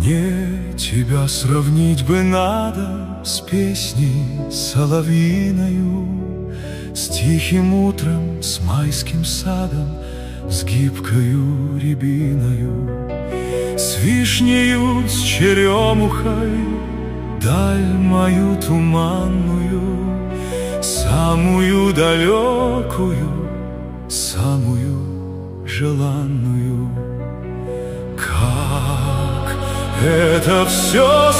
Мне тебя сравнить бы надо с песней соловьиною, с тихим утром, с майским садом, с гибкою рябиною, с вишнею, с черемухой, даль мою туманную, самую далекую, самую желанную. Как это все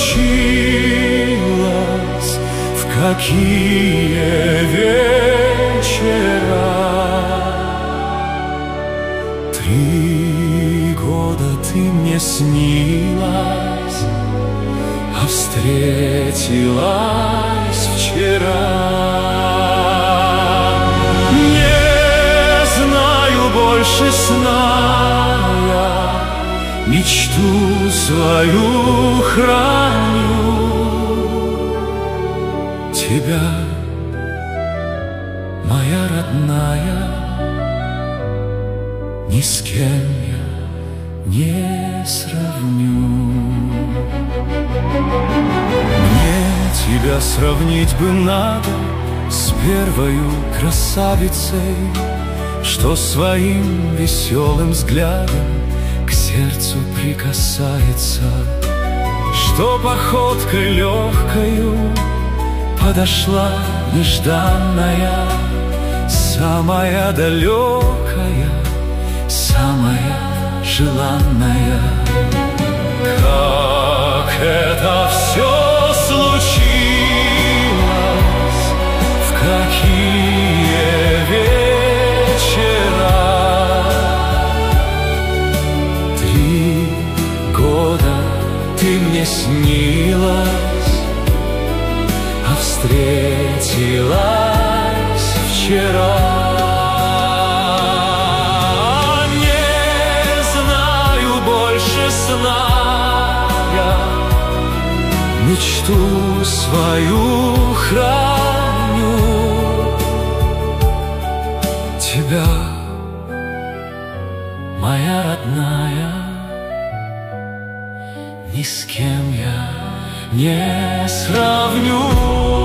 случилось, в какие вечера! 3 года ты мне снилась, а встретилась вчера. Не знаю больше сна я, мечту свою храню. Тебя, моя родная, ни с кем я не сравню. Мне тебя сравнить бы надо с первою красавицей, что своим веселым взглядом к сердцу прикасается, что походкой легкою подошла нежданная, самая далекая, самая желанная. Как это все случилось, в какие вечера! 3 года ты мне снилась, а встретилась вчера. Мечту свою храню. Тебя, моя родная, ни с кем я не сравню.